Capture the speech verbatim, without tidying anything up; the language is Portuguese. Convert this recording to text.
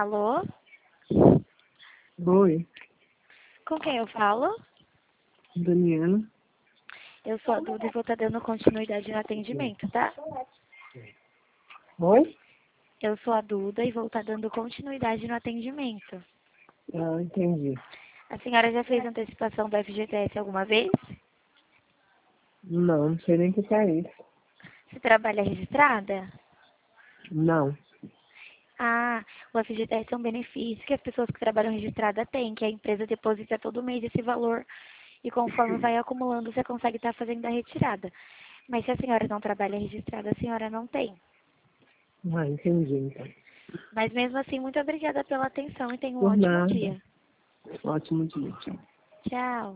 Alô? Oi, Com quem eu falo? Daniela. Eu sou a Duda e vou estar dando continuidade no atendimento, tá? Oi? Eu sou a Duda e vou estar dando continuidade no atendimento. Ah, entendi. A senhora já fez antecipação do F G T S alguma vez? Não, não sei nem o que é isso. Você trabalha registrada? Não. Ah, o F G T S é um benefício que as pessoas que trabalham registrada têm, que a empresa deposita todo mês esse valor e conforme vai acumulando você consegue estar fazendo a retirada. Mas se a senhora não trabalha registrada, a senhora não tem. Ah, entendi, então. Mas mesmo assim, muito obrigada pela atenção e tenha um Por ótimo nada. dia. Ótimo dia, tchau. Tchau.